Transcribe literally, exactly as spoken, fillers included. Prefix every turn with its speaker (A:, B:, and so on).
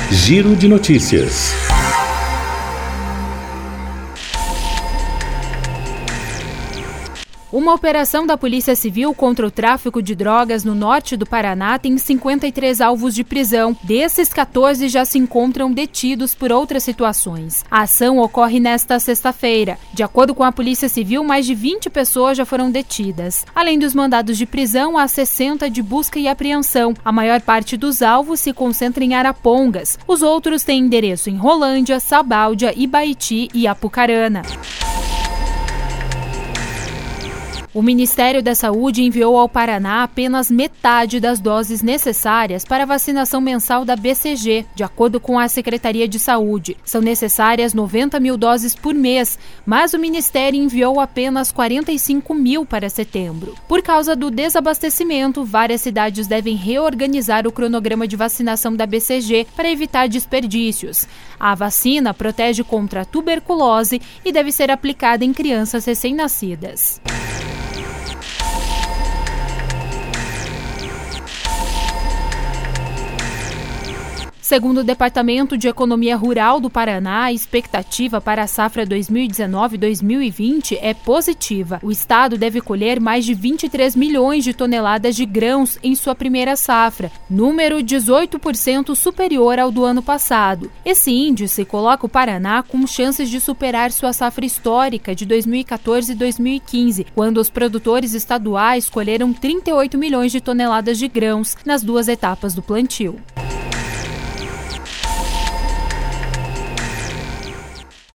A: Giro de Notícias.
B: Uma operação da Polícia Civil contra o tráfico de drogas no norte do Paraná tem cinquenta e três alvos de prisão. Desses, quatorze já se encontram detidos por outras situações. A ação ocorre nesta sexta-feira. De acordo com a Polícia Civil, mais de vinte pessoas já foram detidas. Além dos mandados de prisão, há sessenta de busca e apreensão. A maior parte dos alvos se concentra em Arapongas. Os outros têm endereço em Rolândia, Sabáudia, Ibaiti e Apucarana. O Ministério da Saúde enviou ao Paraná apenas metade das doses necessárias para a vacinação mensal da B C G, de acordo com a Secretaria de Saúde. São necessárias noventa mil doses por mês, mas o Ministério enviou apenas quarenta e cinco mil para setembro. Por causa do desabastecimento, várias cidades devem reorganizar o cronograma de vacinação da B C G para evitar desperdícios. A vacina protege contra a tuberculose e deve ser aplicada em crianças recém-nascidas. Segundo o Departamento de Economia Rural do Paraná, a expectativa para a safra dois mil e dezenove dois mil e vinte é positiva. O estado deve colher mais de vinte e três milhões de toneladas de grãos em sua primeira safra, número dezoito por cento superior ao do ano passado. Esse índice coloca o Paraná com chances de superar sua safra histórica de dois mil e quatorze e dois mil e quinze, quando os produtores estaduais colheram trinta e oito milhões de toneladas de grãos nas duas etapas do plantio.